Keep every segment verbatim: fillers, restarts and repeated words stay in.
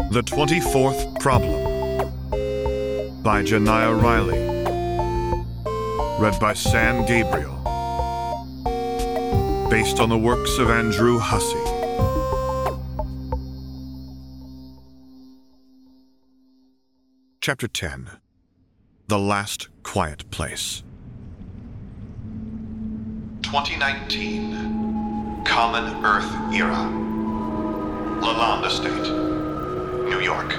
The twenty-fourth Problem by Janiah Riley. Read by Sam Gabriel. Based on the works of Andrew Hussey. Chapter ten. The Last Quiet Place. twenty nineteen. Common Earth Era. Lalonde Estate, New York.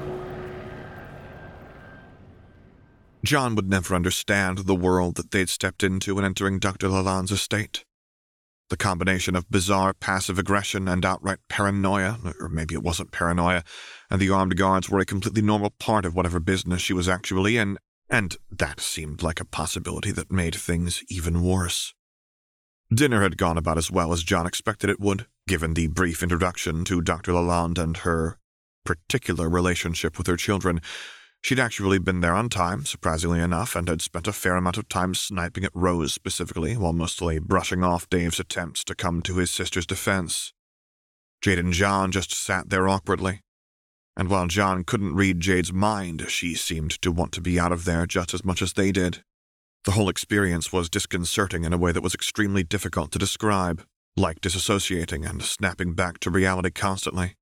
John would never understand the world that they'd stepped into when entering Doctor Lalonde's estate. The combination of bizarre passive aggression and outright paranoia, or maybe it wasn't paranoia, and the armed guards were a completely normal part of whatever business she was actually in, and that seemed like a possibility that made things even worse. Dinner had gone about as well as John expected it would, given the brief introduction to Doctor Lalonde and her particular relationship with her children. She'd actually been there on time, surprisingly enough, and had spent a fair amount of time sniping at Rose specifically, while mostly brushing off Dave's attempts to come to his sister's defense. Jade and John just sat there awkwardly, and while John couldn't read Jade's mind, she seemed to want to be out of there just as much as they did. The whole experience was disconcerting in a way that was extremely difficult to describe, like disassociating and snapping back to reality constantly.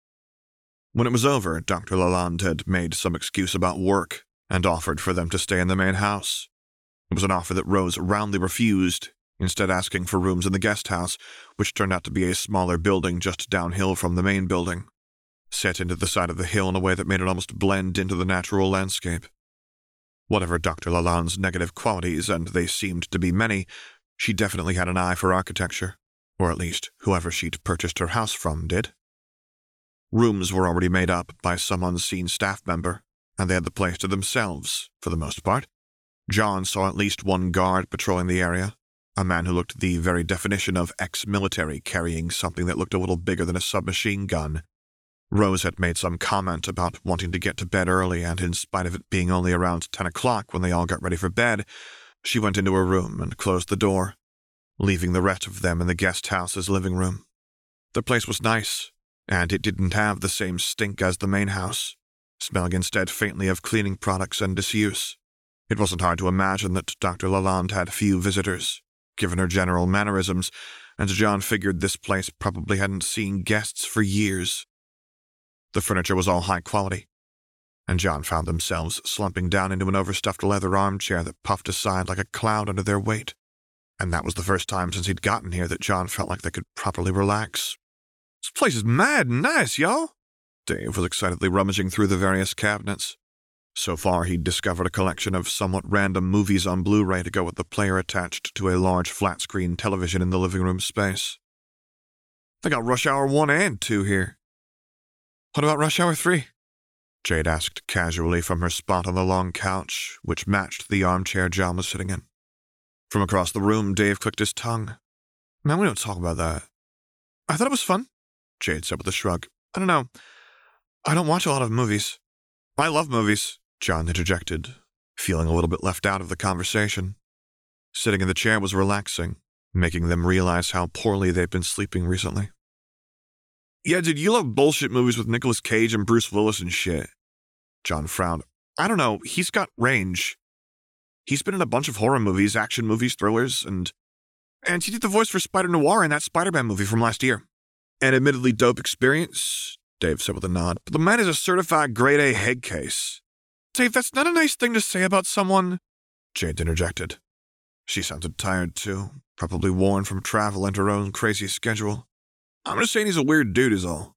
When it was over, Doctor Lalonde had made some excuse about work and offered for them to stay in the main house. It was an offer that Rose roundly refused, instead asking for rooms in the guest house, which turned out to be a smaller building just downhill from the main building, set into the side of the hill in a way that made it almost blend into the natural landscape. Whatever Doctor Lalonde's negative qualities, and they seemed to be many, she definitely had an eye for architecture, or at least whoever she'd purchased her house from did. Rooms were already made up by some unseen staff member, and they had the place to themselves, for the most part. John saw at least one guard patrolling the area, a man who looked the very definition of ex-military carrying something that looked a little bigger than a submachine gun. Rose had made some comment about wanting to get to bed early, and in spite of it being only around ten o'clock when they all got ready for bed, she went into her room and closed the door, leaving the rest of them in the guest house's living room. The place was nice, and it didn't have the same stink as the main house, smelling instead faintly of cleaning products and disuse. It wasn't hard to imagine that Doctor Lalonde had few visitors, given her general mannerisms, and John figured this place probably hadn't seen guests for years. The furniture was all high quality, and John found themselves slumping down into an overstuffed leather armchair that puffed aside like a cloud under their weight. And that was the first time since he'd gotten here that John felt like they could properly relax. "This place is mad nice, y'all!" Dave was excitedly rummaging through the various cabinets. So far, he'd discovered a collection of somewhat random movies on Blu-ray to go with the player attached to a large flat-screen television in the living room space. "They got Rush Hour one and two here." "What about Rush Hour three? Jade asked casually from her spot on the long couch, which matched the armchair John was sitting in. From across the room, Dave clicked his tongue. "Man, we don't talk about that." "I thought it was fun," Jade said with a shrug. "I don't know. I don't watch a lot of movies." "I love movies," John interjected, feeling a little bit left out of the conversation. Sitting in the chair was relaxing, making them realize how poorly they'd been sleeping recently. "Yeah, dude, you love bullshit movies with Nicolas Cage and Bruce Willis and shit." John frowned. "I don't know, he's got range. He's been in a bunch of horror movies, action movies, thrillers, and... And he did the voice for Spider-Noir in that Spider-Man movie from last year. An admittedly dope experience," Dave said with a nod, "but the man is a certified grade-A head case." "Dave, that's not a nice thing to say about someone," Jade interjected. She sounded tired, too, probably worn from travel and her own crazy schedule. "I'm just saying he's a weird dude is all."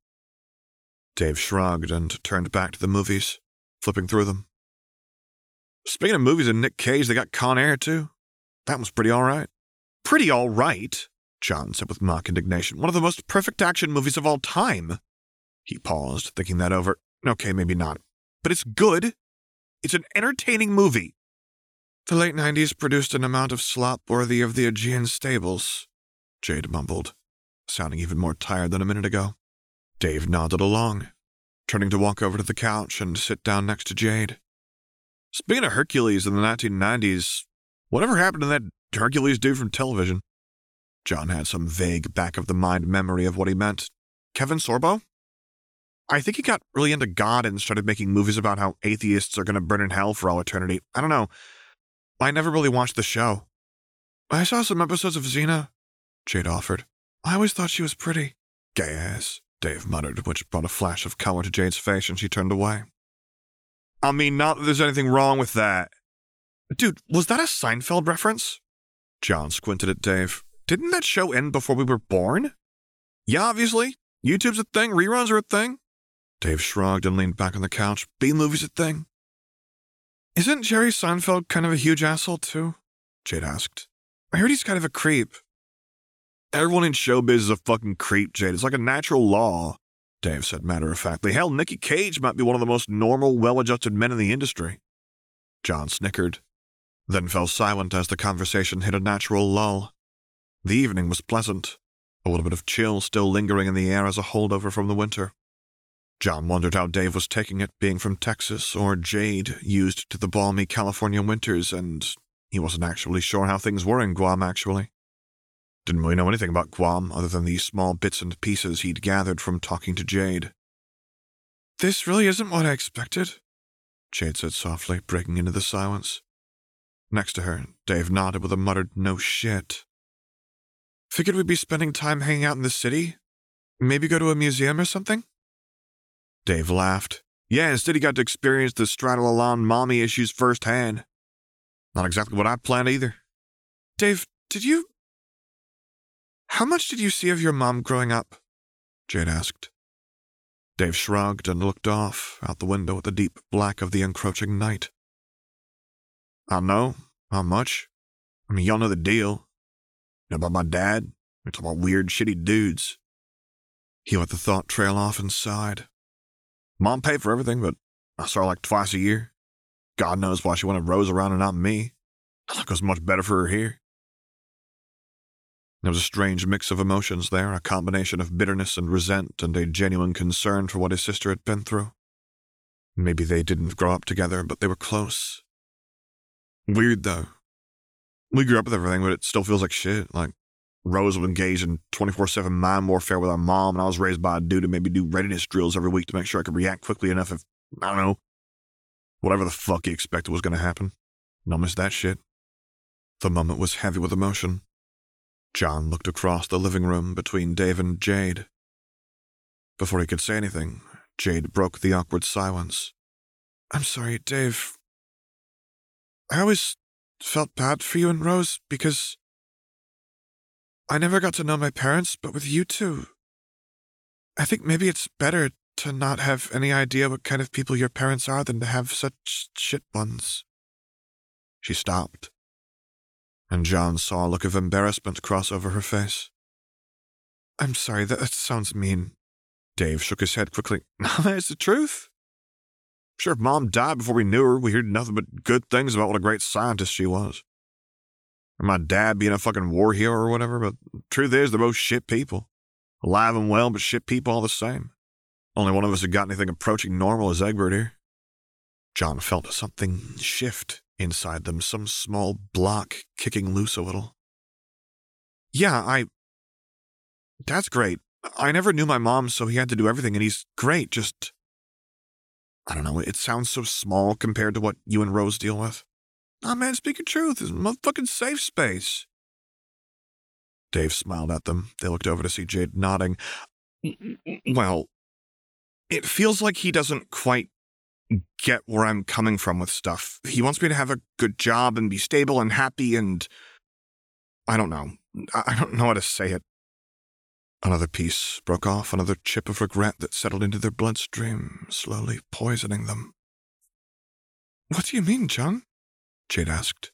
Dave shrugged and turned back to the movies, flipping through them. "Speaking of movies and Nick Cage, they got Con Air, too. That was pretty all right." "Pretty all right?" John said with mock indignation. "One of the most perfect action movies of all time." He paused, thinking that over. "Okay, maybe not. But it's good. It's an entertaining movie." "The late nineties produced an amount of slop worthy of the Aegean stables," Jade mumbled, sounding even more tired than a minute ago. Dave nodded along, turning to walk over to the couch and sit down next to Jade. "Speaking of Hercules in the nineteen nineties, whatever happened to that Hercules dude from television?" John had some vague back-of-the-mind memory of what he meant. "Kevin Sorbo?" I think he got really into God and started making movies about how atheists are going to burn in hell for all eternity. I don't know. I never really watched the show. I saw some episodes of Xena, Jade offered. I always thought she was pretty. Gay ass, Dave muttered, which brought a flash of color to Jade's face, and she turned away. I mean, not that there's anything wrong with that. Dude, was that a Seinfeld reference? John squinted at Dave. Didn't that show end before we were born? Yeah, obviously. YouTube's a thing, reruns are a thing. Dave shrugged and leaned back on the couch. B-movie's a thing. Isn't Jerry Seinfeld kind of a huge asshole, too? Jade asked. I heard he's kind of a creep. Everyone in showbiz is a fucking creep, Jade. It's like a natural law, Dave said matter-of-factly. Hell, Nicky Cage might be one of the most normal, well-adjusted men in the industry. John snickered, then fell silent as the conversation hit a natural lull. The evening was pleasant, a little bit of chill still lingering in the air as a holdover from the winter. John wondered how Dave was taking it, being from Texas, or Jade, used to the balmy California winters, and he wasn't actually sure how things were in Guam, actually. Didn't really know anything about Guam other than the small bits and pieces he'd gathered from talking to Jade. This really isn't what I expected, Jade said softly, breaking into the silence. Next to her, Dave nodded with a muttered, no shit. Figured we'd be spending time hanging out in the city? Maybe go to a museum or something? Dave laughed. Yeah, instead he got to experience the Stradalalan mommy issues firsthand. Not exactly what I planned either. Dave, did you... How much did you see of your mom growing up? Jade asked. Dave shrugged and looked off, out the window at the deep black of the encroaching night. I don't know. How much? I mean, y'all know the deal. You know about my dad? We talk about weird, shitty dudes. He let the thought trail off and sighed. Mom paid for everything, but I saw her like twice a year. God knows why she wanted Rose around and not me. It was much better for her here. There was a strange mix of emotions there, a combination of bitterness and resent and a genuine concern for what his sister had been through. Maybe they didn't grow up together, but they were close. Weird, though. We grew up with everything, but it still feels like shit. Like, Rose was engaged in twenty-four seven mind warfare with our mom, and I was raised by a dude to maybe do readiness drills every week to make sure I could react quickly enough if, I don't know, whatever the fuck he expected was going to happen. And I miss that shit. The moment was heavy with emotion. John looked across the living room between Dave and Jade. Before he could say anything, Jade broke the awkward silence. I'm sorry, Dave. I always felt bad for you and Rose because I never got to know my parents, but with you two, I think maybe it's better to not have any idea what kind of people your parents are than to have such shit ones. She stopped, and John saw a look of embarrassment cross over her face. I'm sorry, that, that sounds mean. Dave shook his head quickly. No, that's the truth. Sure, if Mom died before we knew her, we heard nothing but good things about what a great scientist she was. Or my dad being a fucking war hero or whatever, but the truth is they're both shit people. Alive and well, but shit people all the same. Only one of us had got anything approaching normal as Egbert here. John felt something shift inside them, some small block kicking loose a little. Yeah, I... Dad's great. I never knew my mom, so he had to do everything, and he's great, just... I don't know, it sounds so small compared to what you and Rose deal with. Nah, man, speak your truth. It's a motherfucking safe space. Dave smiled at them. They looked over to see Jade nodding. Well, it feels like he doesn't quite get where I'm coming from with stuff. He wants me to have a good job and be stable and happy and... I don't know. I don't know how to say it. Another piece broke off, another chip of regret that settled into their bloodstream, slowly poisoning them. What do you mean, John? Jade asked.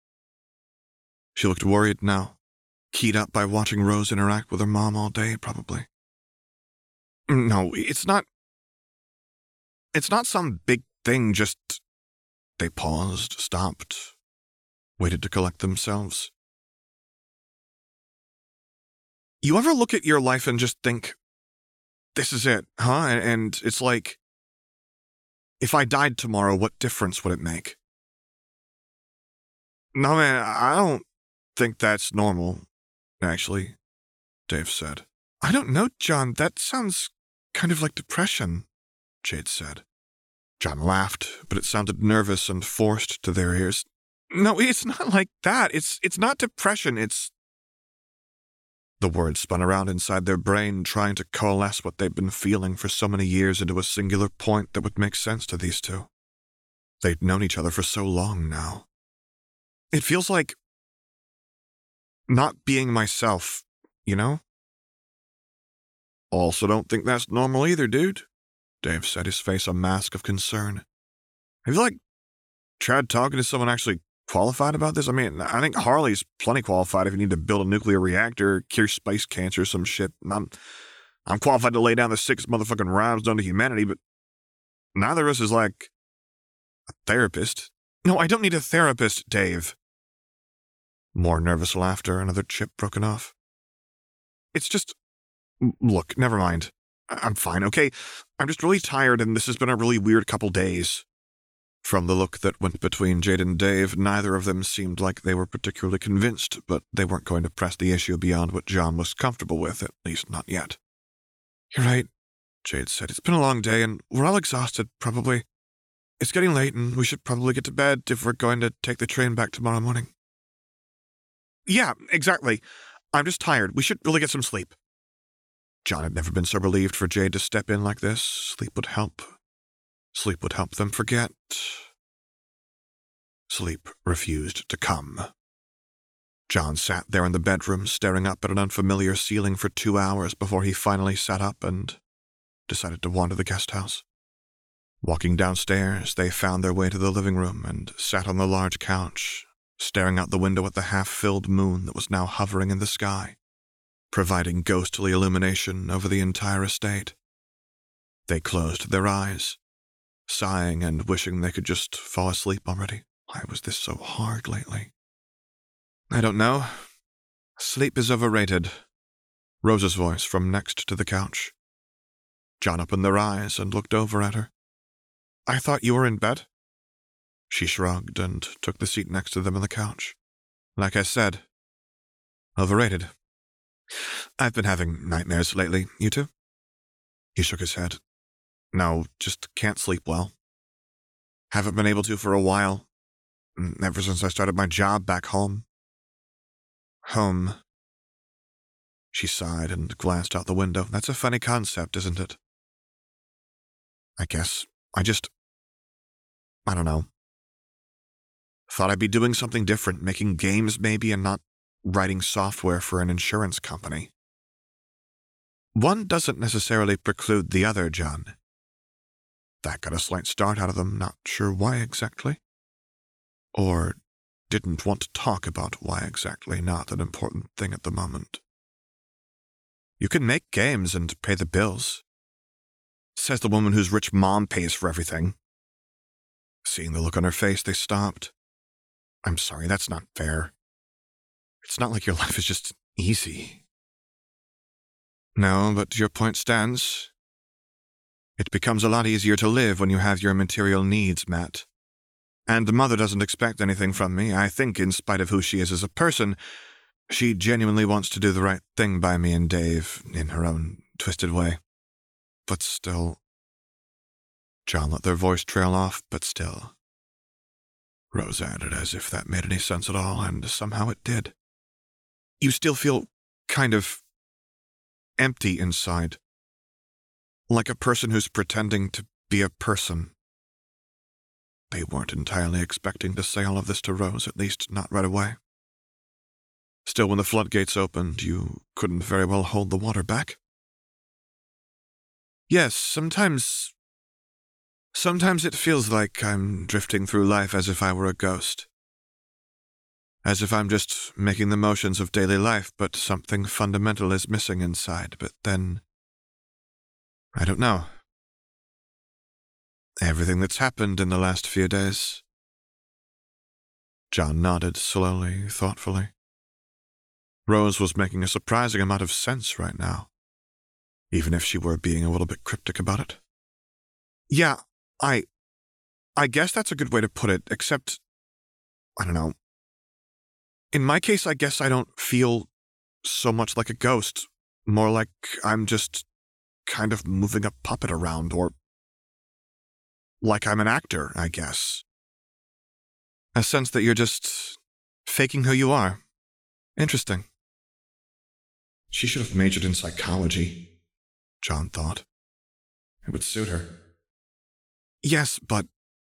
She looked worried now, keyed up by watching Rose interact with her mom all day, probably. No, it's not... It's not some big thing, just... They paused, stopped, waited to collect themselves. You ever look at your life and just think, this is it, huh? And, and it's like, if I died tomorrow, what difference would it make? No, man, I don't think that's normal, actually, Dave said. I don't know, John. That sounds kind of like depression, Jade said. John laughed, but it sounded nervous and forced to their ears. No, it's not like that. It's it's not depression, it's... The words spun around inside their brain, trying to coalesce what they'd been feeling for so many years into a singular point that would make sense to these two. They'd known each other for so long now. It feels like not being myself, you know? Also don't think that's normal either, dude, Dave said, his face a mask of concern. Have you, like, tried talking to someone actually qualified about this? I mean, I think Harley's plenty qualified if you need to build a nuclear reactor, cure space cancer, some shit. I'm, I'm qualified to lay down the six motherfucking rhymes done to humanity, but neither of us is, like, a therapist. No, I don't need a therapist, Dave. More nervous laughter, another chip broken off. It's just... Look, never mind. I'm fine, okay? I'm just really tired, and this has been a really weird couple days. From the look that went between Jade and Dave, neither of them seemed like they were particularly convinced, but they weren't going to press the issue beyond what John was comfortable with, at least not yet. You're right, Jade said. It's been a long day, and we're all exhausted, probably. It's getting late, and we should probably get to bed if we're going to take the train back tomorrow morning. Yeah, exactly. I'm just tired. We should really get some sleep. John had never been so relieved for Jade to step in like this. Sleep would help. Sleep would help them forget. Sleep refused to come. John sat there in the bedroom, staring up at an unfamiliar ceiling for two hours before he finally sat up and decided to wander the guest house. Walking downstairs, they found their way to the living room and sat on the large couch, staring out the window at the half-filled moon that was now hovering in the sky, providing ghostly illumination over the entire estate. They closed their eyes, sighing and wishing they could just fall asleep already. Why was this so hard lately? I don't know. Sleep is overrated. Rose's voice from next to the couch. John opened their eyes and looked over at her. I thought you were in bed? She shrugged and took the seat next to them on the couch. Like I said, overrated. I've been having nightmares lately. You too? He shook his head. No, just can't sleep well. Haven't been able to for a while. Ever since I started my job back home. Home. She sighed and glanced out the window. That's a funny concept, isn't it? I guess I just... I don't know. Thought I'd be doing something different, making games maybe, and not writing software for an insurance company. One doesn't necessarily preclude the other, John. That got a slight start out of them, not sure why exactly. Or didn't want to talk about why exactly, not an important thing at the moment. You can make games and pay the bills. Says the woman whose rich mom pays for everything. Seeing the look on her face, they stopped. I'm sorry, that's not fair. It's not like your life is just easy. No, but your point stands. It becomes a lot easier to live when you have your material needs met. And the mother doesn't expect anything from me. I think, in spite of who she is as a person, she genuinely wants to do the right thing by me and Dave, in her own twisted way. But still... John let their voice trail off, but still. Rose added as if that made any sense at all, and somehow it did. You still feel kind of empty inside. Like a person who's pretending to be a person. They weren't entirely expecting to say all of this to Rose, at least not right away. Still, when the floodgates opened, you couldn't very well hold the water back. Yes, sometimes... Sometimes it feels like I'm drifting through life as if I were a ghost. As if I'm just making the motions of daily life, but something fundamental is missing inside. But then... I don't know. Everything that's happened in the last few days. John nodded slowly, thoughtfully. Rose was making a surprising amount of sense right now, even if she were being a little bit cryptic about it. Yeah, I... I guess that's a good way to put it, except... I don't know. In my case, I guess I don't feel so much like a ghost, more like I'm just kind of moving a puppet around, or like I'm an actor, I guess. A sense that you're just faking who you are. Interesting. She should have majored in psychology, John thought. It would suit her. Yes, but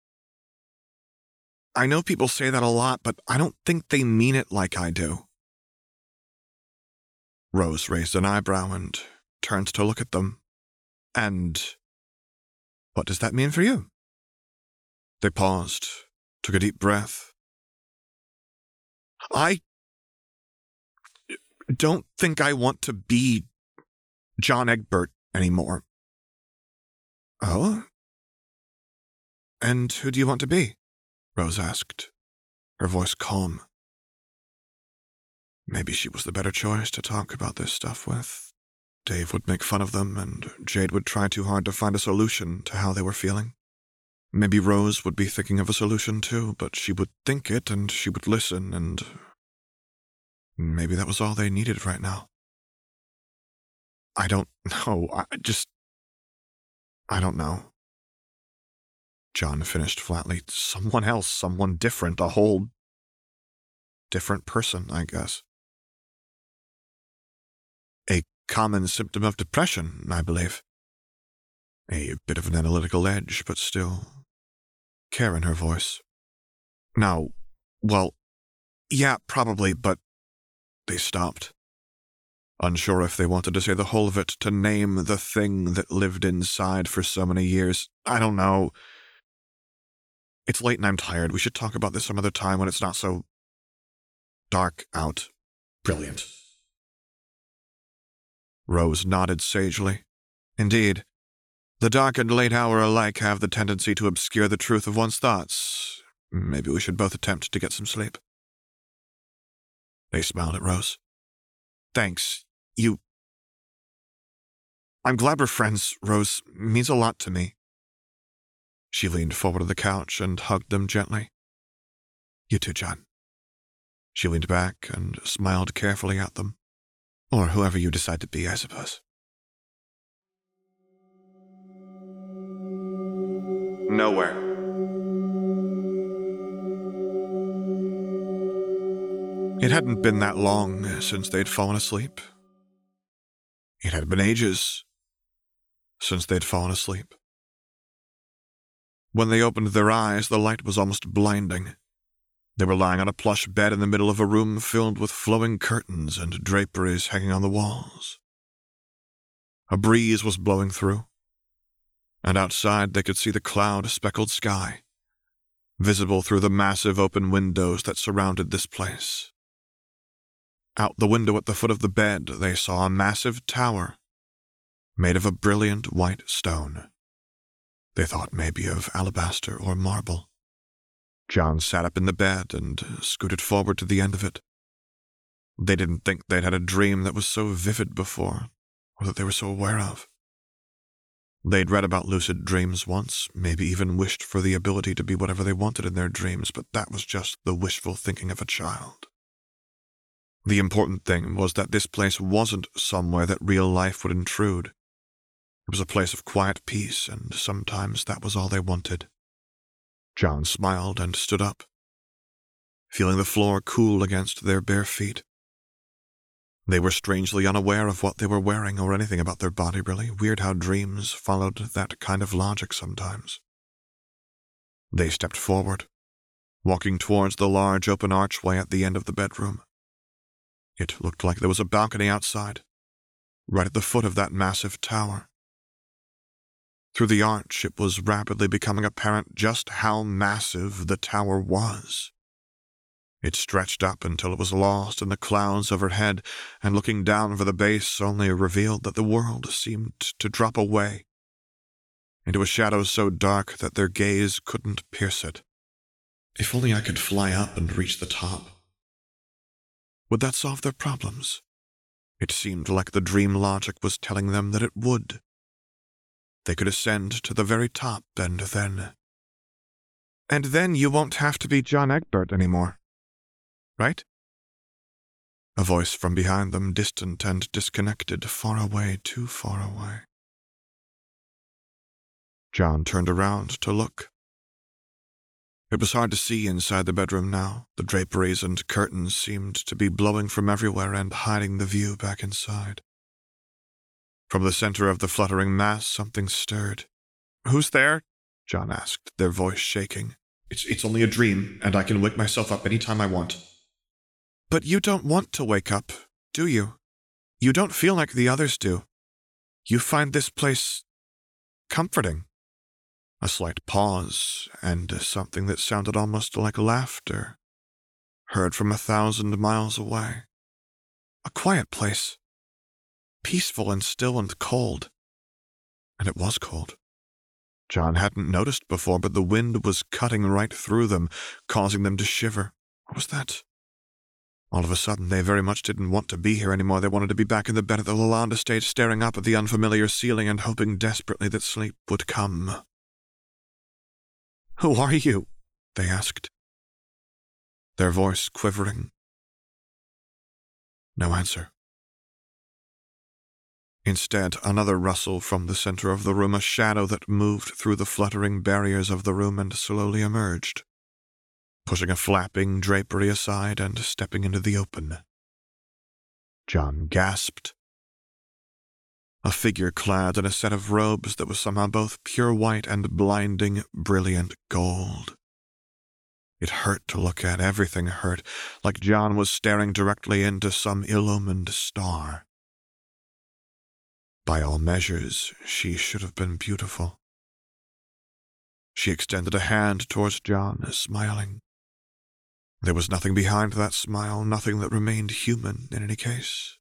I know people say that a lot, but I don't think they mean it like I do. Rose raised an eyebrow and turned to look at them. And what does that mean for you? They paused, took a deep breath. I don't think I want to be John Egbert anymore. Oh? And who do you want to be? Rose asked, her voice calm. Maybe she was the better choice to talk about this stuff with. Dave would make fun of them, and Jade would try too hard to find a solution to how they were feeling. Maybe Rose would be thinking of a solution too, but she would think it, and she would listen, and maybe that was all they needed right now. I don't know. I just... I don't know. John finished flatly. Someone else, someone different, a whole different person, I guess. A common symptom of depression, I believe. A bit of an analytical edge, but still care in her voice. Now, well, yeah, probably, but they stopped. Unsure if they wanted to say the whole of it, to name the thing that lived inside for so many years. I don't know. It's late and I'm tired. We should talk about this some other time when it's not so dark out. Brilliant. Rose nodded sagely. Indeed, the dark and late hour alike have the tendency to obscure the truth of one's thoughts. Maybe we should both attempt to get some sleep. They smiled at Rose. Thanks. You... I'm glad we're friends, Rose. Means a lot to me. She leaned forward to the couch and hugged them gently. You too, John. She leaned back and smiled carefully at them. Or whoever you decide to be, I suppose. Nowhere. It hadn't been that long since they'd fallen asleep. It had been ages since they'd fallen asleep. When they opened their eyes, the light was almost blinding. They were lying on a plush bed in the middle of a room filled with flowing curtains and draperies hanging on the walls. A breeze was blowing through, and outside they could see the cloud-speckled sky, visible through the massive open windows that surrounded this place. Out the window at the foot of the bed, they saw a massive tower made of a brilliant white stone. They thought maybe of alabaster or marble. John sat up in the bed and scooted forward to the end of it. They didn't think they'd had a dream that was so vivid before, or that they were so aware of. They'd read about lucid dreams once, maybe even wished for the ability to be whatever they wanted in their dreams, but that was just the wishful thinking of a child. The important thing was that this place wasn't somewhere that real life would intrude. It was a place of quiet peace, and sometimes that was all they wanted. John smiled and stood up, feeling the floor cool against their bare feet. They were strangely unaware of what they were wearing or anything about their body, really. Weird how dreams followed that kind of logic sometimes. They stepped forward, walking towards the large open archway at the end of the bedroom. It looked like there was a balcony outside, right at the foot of that massive tower. Through the arch, it was rapidly becoming apparent just how massive the tower was. It stretched up until it was lost in the clouds overhead, and looking down for the base only revealed that the world seemed to drop away into a shadow so dark that their gaze couldn't pierce it. If only I could fly up and reach the top. Would that solve their problems? It seemed like the dream logic was telling them that it would. They could ascend to the very top, and then... And then you won't have to be John Egbert anymore, right? A voice from behind them, distant and disconnected, far away, too far away. John turned around to look. It was hard to see inside the bedroom now. The draperies and curtains seemed to be blowing from everywhere and hiding the view back inside. From the center of the fluttering mass, something stirred. "Who's there?" John asked, their voice shaking. It's, it's only a dream, and I can wake myself up any time I want." "But you don't want to wake up, do you? You don't feel like the others do. You find this place comforting." A slight pause, and something that sounded almost like laughter, heard from a thousand miles away. "A quiet place. Peaceful and still and cold." And it was cold. John hadn't noticed before, but the wind was cutting right through them, causing them to shiver. What was that? All of a sudden, they very much didn't want to be here anymore. They wanted to be back in the bed at the Lalonde estate, staring up at the unfamiliar ceiling and hoping desperately that sleep would come. "Who are you?" they asked, their voice quivering. No answer. Instead, another rustle from the center of the room, a shadow that moved through the fluttering barriers of the room and slowly emerged, pushing a flapping drapery aside and stepping into the open. John gasped. A figure clad in a set of robes that was somehow both pure white and blinding, brilliant gold. It hurt to look at, everything hurt, like John was staring directly into some illumined star. By all measures, she should have been beautiful. She extended a hand towards John, smiling. There was nothing behind that smile, nothing that remained human in any case.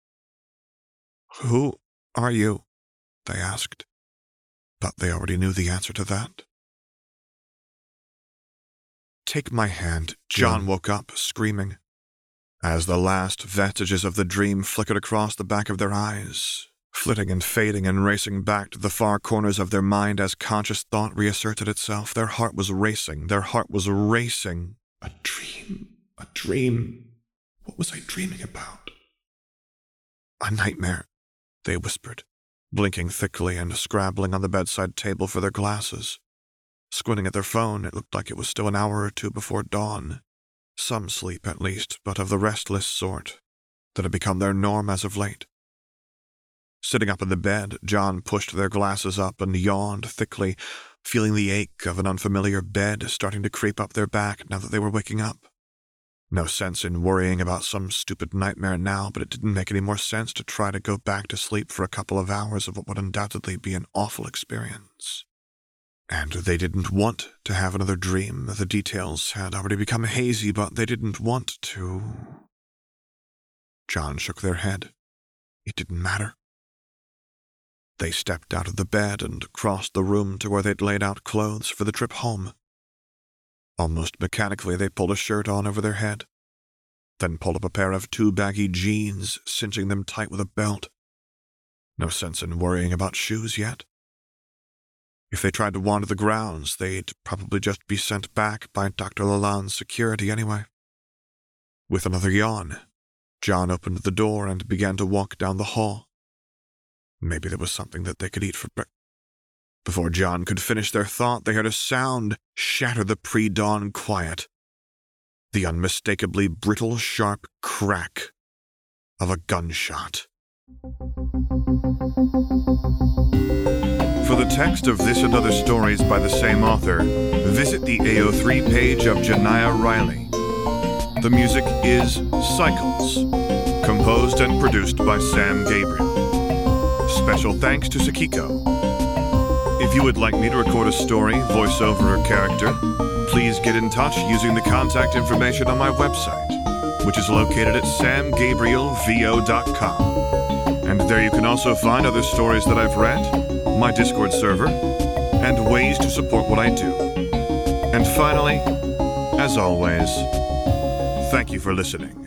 "Who are you?" they asked, but they already knew the answer to that. "Take my hand." John woke up, screaming, as the last vestiges of the dream flickered across the back of their eyes, flitting and fading and racing back to the far corners of their mind as conscious thought reasserted itself. Their heart was racing. Their heart was racing. A dream. A dream. What was I dreaming about? "A nightmare," they whispered, blinking thickly and scrabbling on the bedside table for their glasses. Squinting at their phone, it looked like it was still an hour or two before dawn. Some sleep, at least, but of the restless sort that had become their norm as of late. Sitting up in the bed, John pushed their glasses up and yawned thickly, feeling the ache of an unfamiliar bed starting to creep up their back now that they were waking up. No sense in worrying about some stupid nightmare now, but it didn't make any more sense to try to go back to sleep for a couple of hours of what would undoubtedly be an awful experience. And they didn't want to have another dream. The details had already become hazy, but they didn't want to. John shook their head. It didn't matter. They stepped out of the bed and crossed the room to where they'd laid out clothes for the trip home. Almost mechanically, they pulled a shirt on over their head, then pulled up a pair of two baggy jeans, cinching them tight with a belt. No sense in worrying about shoes yet. If they tried to wander the grounds, they'd probably just be sent back by Doctor Lalonde's security anyway. With another yawn, John opened the door and began to walk down the hall. Maybe there was something that they could eat for breakfast. Before John could finish their thought, they heard a sound shatter the pre-dawn quiet. The unmistakably brittle, sharp crack of a gunshot. For the text of this and other stories by the same author, visit the A O three page of Janiah Riley. The music is Cycles, composed and produced by Sam Gabriel. Special thanks to Sakiko. If you would like me to record a story, voiceover, or character, please get in touch using the contact information on my website, which is located at sam gabriel v o dot com. And there you can also find other stories that I've read, my Discord server, and ways to support what I do. And finally, as always, thank you for listening.